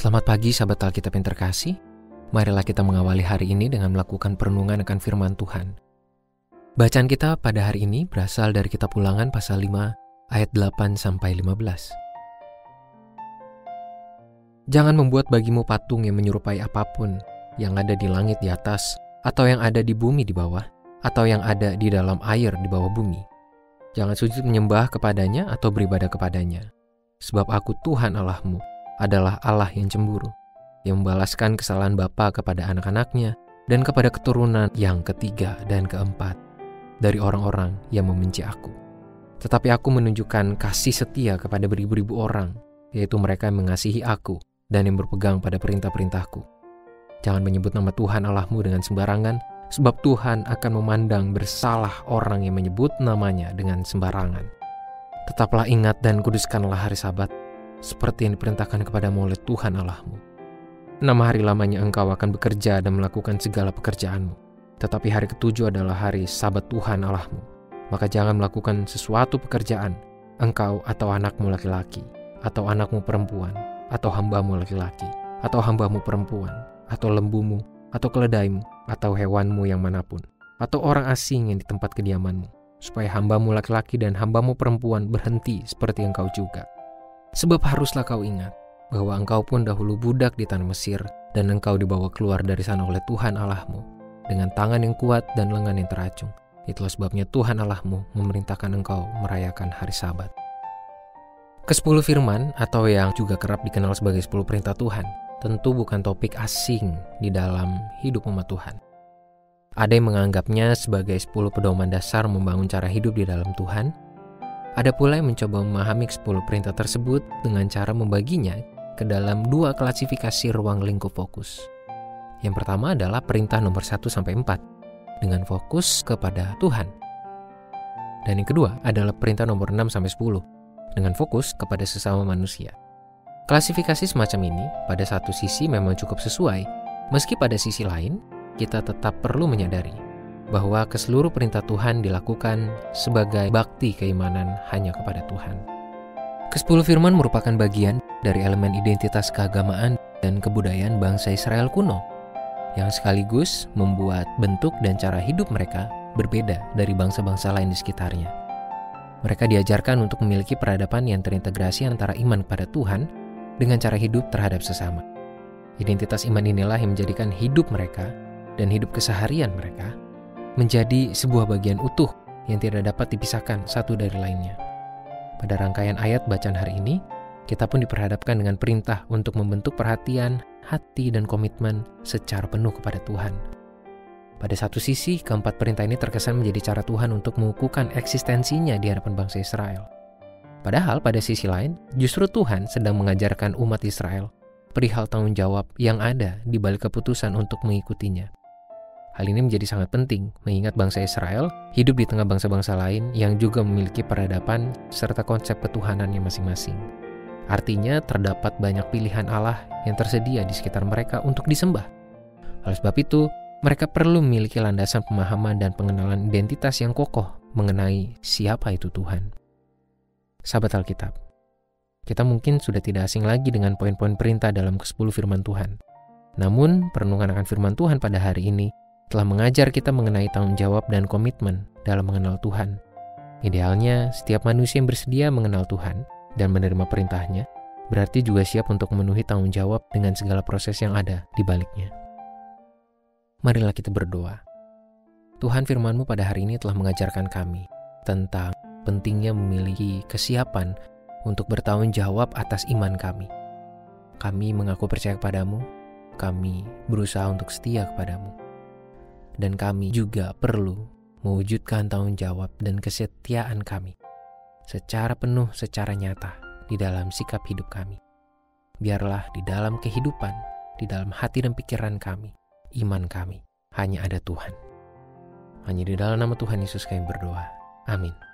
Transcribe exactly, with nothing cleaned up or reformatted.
Selamat pagi sahabat Alkitab yang terkasih. Marilah kita mengawali hari ini dengan melakukan perenungan akan firman Tuhan. Bacaan kita pada hari ini berasal dari kitab Ulangan pasal lima ayat delapan sampai lima belas. Jangan membuat bagimu patung yang menyerupai apapun yang ada di langit di atas, atau yang ada di bumi di bawah, atau yang ada di dalam air di bawah bumi. Jangan sujud menyembah kepadanya atau beribadah kepadanya. Sebab aku Tuhan Allahmu adalah Allah yang cemburu, yang membalaskan kesalahan bapa kepada anak-anaknya dan kepada keturunan yang ketiga dan keempat dari orang-orang yang membenci aku. Tetapi aku menunjukkan kasih setia kepada beribu-ribu orang, yaitu mereka yang mengasihi aku dan yang berpegang pada perintah-perintahku. Jangan menyebut nama Tuhan Allahmu dengan sembarangan, sebab Tuhan akan memandang bersalah orang yang menyebut namanya dengan sembarangan. Tetaplah ingat dan kuduskanlah hari Sabat, seperti yang diperintahkan kepadamu oleh Tuhan Allahmu. Enam hari lamanya engkau akan bekerja dan melakukan segala pekerjaanmu. Tetapi hari ketujuh adalah hari Sabat Tuhan Allahmu. Maka jangan melakukan sesuatu pekerjaan, engkau atau anakmu laki-laki, atau anakmu perempuan, atau hambamu laki-laki, atau hambamu perempuan, atau lembumu, atau keledaimu, atau hewanmu yang manapun, atau orang asing yang di tempat kediamanmu, supaya hambamu laki-laki dan hambamu perempuan berhenti seperti engkau juga. Sebab haruslah kau ingat bahwa engkau pun dahulu budak di tanah Mesir, dan engkau dibawa keluar dari sana oleh Tuhan Allahmu dengan tangan yang kuat dan lengan yang teracung. Itulah sebabnya Tuhan Allahmu memerintahkan engkau merayakan hari Sabat. Kesepuluh firman, atau yang juga kerap dikenal sebagai sepuluh perintah Tuhan, tentu bukan topik asing di dalam hidup umat Tuhan. Ada yang menganggapnya sebagai sepuluh pedoman dasar membangun cara hidup di dalam Tuhan. Ada pula yang mencoba memahami sepuluh perintah tersebut dengan cara membaginya ke dalam dua klasifikasi ruang lingkup fokus. Yang pertama adalah perintah nomor satu sampai empat dengan fokus kepada Tuhan. Dan yang kedua adalah perintah nomor enam sampai sepuluh dengan fokus kepada sesama manusia. Klasifikasi semacam ini pada satu sisi memang cukup sesuai, meski pada sisi lain kita tetap perlu menyadari bahwa keseluruh perintah Tuhan dilakukan sebagai bakti keimanan hanya kepada Tuhan. Kesepuluh firman merupakan bagian dari elemen identitas keagamaan dan kebudayaan bangsa Israel kuno, yang sekaligus membuat bentuk dan cara hidup mereka berbeda dari bangsa-bangsa lain di sekitarnya. Mereka diajarkan untuk memiliki peradaban yang terintegrasi antara iman kepada Tuhan dengan cara hidup terhadap sesama. Identitas iman inilah yang menjadikan hidup mereka dan hidup keseharian mereka menjadi sebuah bagian utuh yang tidak dapat dipisahkan satu dari lainnya. Pada rangkaian ayat bacaan hari ini, kita pun diperhadapkan dengan perintah untuk membentuk perhatian, hati, dan komitmen secara penuh kepada Tuhan. Pada satu sisi, keempat perintah ini terkesan menjadi cara Tuhan untuk mengukuhkan eksistensinya di hadapan bangsa Israel. Padahal pada sisi lain, justru Tuhan sedang mengajarkan umat Israel perihal tanggung jawab yang ada di balik keputusan untuk mengikutinya. Hal ini menjadi sangat penting, mengingat bangsa Israel hidup di tengah bangsa-bangsa lain yang juga memiliki peradaban serta konsep ketuhanannya masing-masing. Artinya, terdapat banyak pilihan Allah yang tersedia di sekitar mereka untuk disembah. Oleh sebab itu, mereka perlu memiliki landasan pemahaman dan pengenalan identitas yang kokoh mengenai siapa itu Tuhan. Sahabat Alkitab, kita mungkin sudah tidak asing lagi dengan poin-poin perintah dalam kesepuluh firman Tuhan. Namun, perenungan akan firman Tuhan pada hari ini telah mengajar kita mengenai tanggung jawab dan komitmen dalam mengenal Tuhan. Idealnya, setiap manusia yang bersedia mengenal Tuhan dan menerima perintahnya, berarti juga siap untuk memenuhi tanggung jawab dengan segala proses yang ada di baliknya. Marilah kita berdoa. Tuhan, firman-Mu pada hari ini telah mengajarkan kami tentang pentingnya memiliki kesiapan untuk bertanggung jawab atas iman kami. Kami mengaku percaya kepadamu, kami berusaha untuk setia kepadamu. Dan kami juga perlu mewujudkan tanggung jawab dan kesetiaan kami secara penuh, secara nyata di dalam sikap hidup kami. Biarlah di dalam kehidupan, di dalam hati dan pikiran kami, iman kami hanya ada Tuhan. Hanya di dalam nama Tuhan Yesus kami berdoa. Amin.